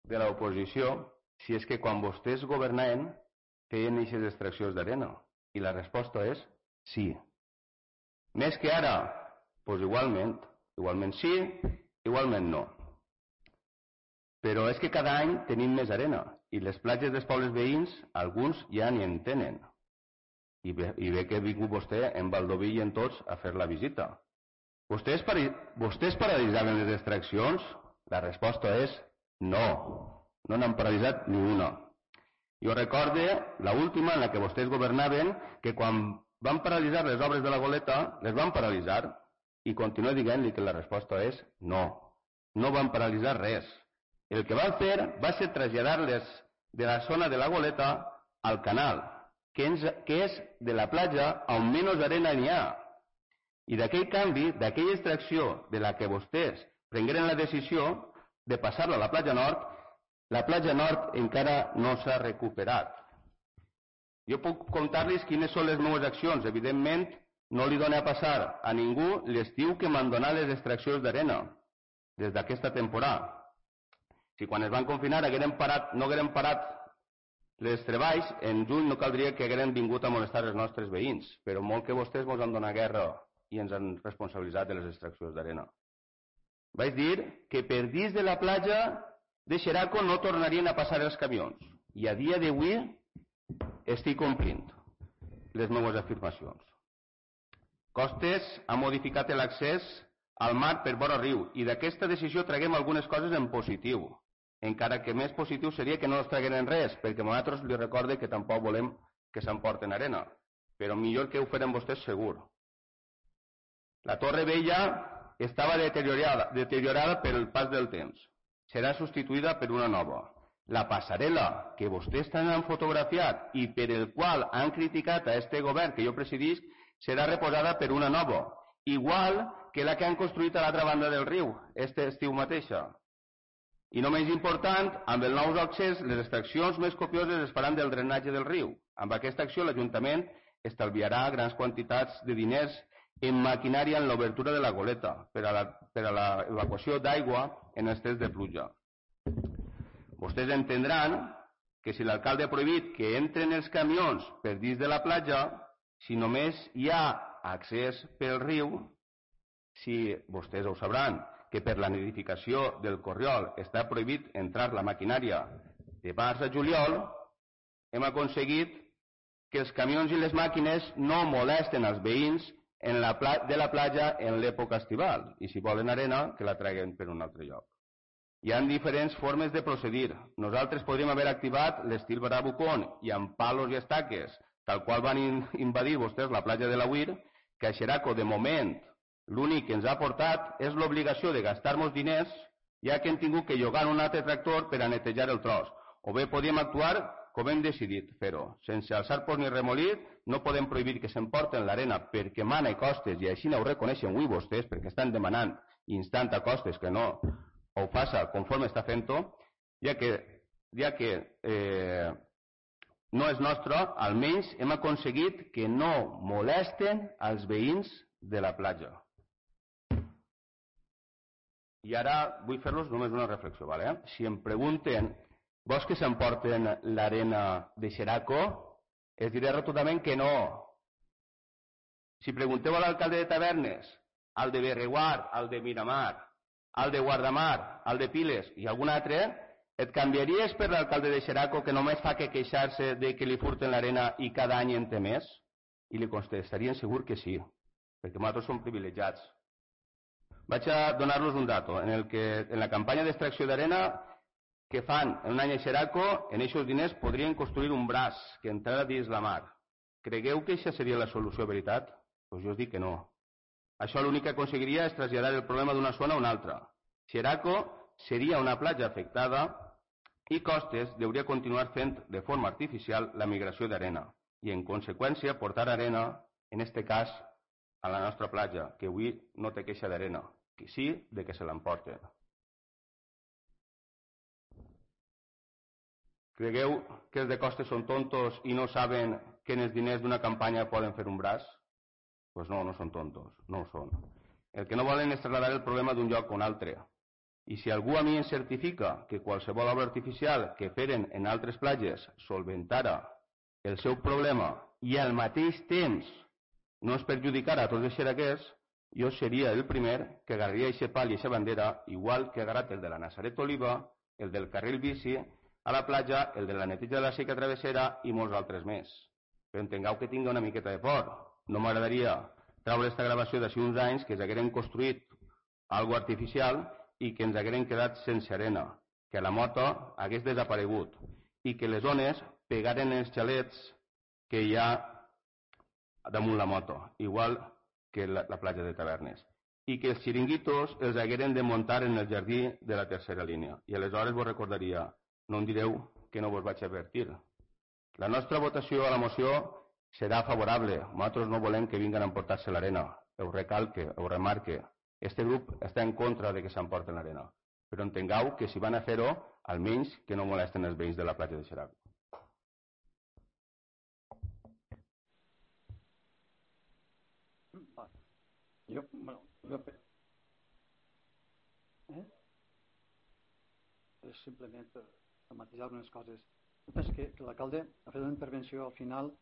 de l'oposició si és que quan vostès governaven feien aquestes extraccions d'arena. I la resposta és sí. Més que ara? Doncs igualment. Igualment sí, igualment no. Però és que cada any tenim més arena i les platges dels pobles veïns, alguns ja n'hi en tenen. I bé que ha vingut vostè en Baldoví i en tots a fer la visita. Vostès paralitzaven les extraccions? La resposta és no. No n'han paralitzat ni una. Jo recorde l'última en la que vostès governaven que quan van paralitzar les obres de la Goleta, les van paralitzar i continuo dient-li que la resposta és no. No van paralitzar res. El que van fer va ser traslladar-les de la zona de la Goleta al canal, que és de la platja on menys arena n'hi ha. I d'aquell canvi, d'aquella extracció de la que vostès prengueren la decisió de passar-la a la platja nord encara no s'ha recuperat. Jo puc contar-los quines són les meves accions. Evidentment, no li dono a passar a ningú l'estiu que m'han donat les extraccions d'arena des d'aquesta temporada. Si quan es van confinar no hagueren parat els treballs, en juny no caldria que hagueren vingut a molestar els nostres veïns, però molt que vostès ens han donat guerra i ens han responsabilitzat de les extraccions d'arena. Vaig dir que per dins de la platja de Xeraco no tornarien a passar els camions i a dia d'avui estic complint les meves afirmacions. Costes ha modificat l'accés al mar per vora riu i d'aquesta decisió traguem algunes coses en positiu, encara que més positiu seria que no es tragueren res, perquè nosaltres li recorde que tampoc volem que s'emporten arena, però millor que ho farem vostès segur. La Torre Vella estava deteriorada pel pas del temps. Serà substituïda per una nova. La passarel·la que vostès han fotografiat i per el qual han criticat a este govern que jo presidisc serà reposada per una nova, igual que la que han construït a l'altra banda del riu, este estiu mateixa. I no menys important, amb el nou accés, les extraccions més copioses es faran del drenatge del riu. Amb aquesta acció l'Ajuntament estalviarà grans quantitats de diners en maquinària en l'obertura de la goleta per a l'evacuació d'aigua en els temps de pluja. Vostès entendran que si l'alcalde ha prohibit que entren els camions per dins de la platja, si només hi ha accés pel riu, si vostès ho sabran, que per la nidificació del corriol està prohibit entrar la maquinària de març a juliol, hem aconseguit que els camions i les màquines no molesten els veïns de la platja en l'època estival, i si volen arena, que la traguin per un altre lloc. Hi ha diferents formes de procedir. Nosaltres podríem haver activat l'estil Bravucón i amb palos i estaques, tal qual van invadir vostès la platja de la Huir, que a Xeraco, de moment, l'únic que ens ha portat és l'obligació de gastar-nos diners, ja que hem tingut que llogar un altre tractor per a netejar el tros. O bé podíem actuar com hem decidit fer-ho. Sense alçar pos ni remolir, no podem prohibir que s'emporten l'arena perquè mana i Costes, i així ho reconeixen avui vostès, perquè estan demanant instant a Costes que no ho faça conforme està fent-ho, ja que no és nostre, almenys hem aconseguit que no molesten els veïns de la platja. I ara vull fer-los només una reflexió. Si em pregunten, vols que s'emporten l'arena de Xeraco? Els diré rotundament que no. Si pregunteu a l'alcalde de Tavernes, al de Berreguard, al de Miramar, al de Guardamar, al de Piles i algun altre, et canviaries per l'alcalde de Xeraco que només fa que queixar-se de que li furten l'arena i cada any en té més? I li contestarien segur que sí, perquè nosaltres som privilegiats. Vaig a donar-los un dato. En la campanya d'extracció d'arena que fan en un any a Xeraco, en aquests diners podrien construir un braç que entrarà dins la mar. Cregueu que això seria la solució, veritat? Doncs jo us dic que no. Això l'únic que aconseguiria és traslladar el problema d'una zona a una altra. Xeraco seria una platja afectada i Costes hauria continuar fent de forma artificial la migració d'arena i, en conseqüència, portar arena, en aquest cas, a la nostra platja, que avui no té queixa d'arena, que sí de que se l'emporten. Cregueu que els de Costes són tontos i no saben que en els diners d'una campanya poden fer un braç? Doncs no, no són tontos, no ho són. El que no volen és traslladar el problema d'un lloc a un altre. I si algú a mi em certifica que qualsevol obra artificial que feren en altres platges solventara el seu problema i al mateix temps no es perjudicara a tots els xeraquers, jo seria el primer que agarraria aquest pal i aquesta bandera, igual que ha agarrat el de la Nazaret Oliva, el del carril bici a la platja, el de la neteja de la seca travessera i molts altres més. Però entengueu que tingui una miqueta de por. No m'agradaria treure aquesta gravació d'ací uns anys que s'hagueren construït algo artificial i que ens hagueren quedat sense arena, que la moto hagués desaparegut i que les ones pegaren els xalets que hi ha damunt la moto, igual que la platja de Tavernes, i que els xiringuitos els hagueren de muntar en el jardí de la tercera línia. I aleshores vos recordaria, no em direu que no vos vaig advertir. La nostra votació a la moció serà favorable. Nosaltres no volem que vinguin a emportar-se l'arena. Ho recalque, ho remarque. Este grup està en contra de que s'emporten l'arena. Però entengueu que si van a fer-ho, almenys que no molesten els veïns de la platja de Xerac. És simplement per matisar unes coses. És que l'alcalde ha fet una intervenció al final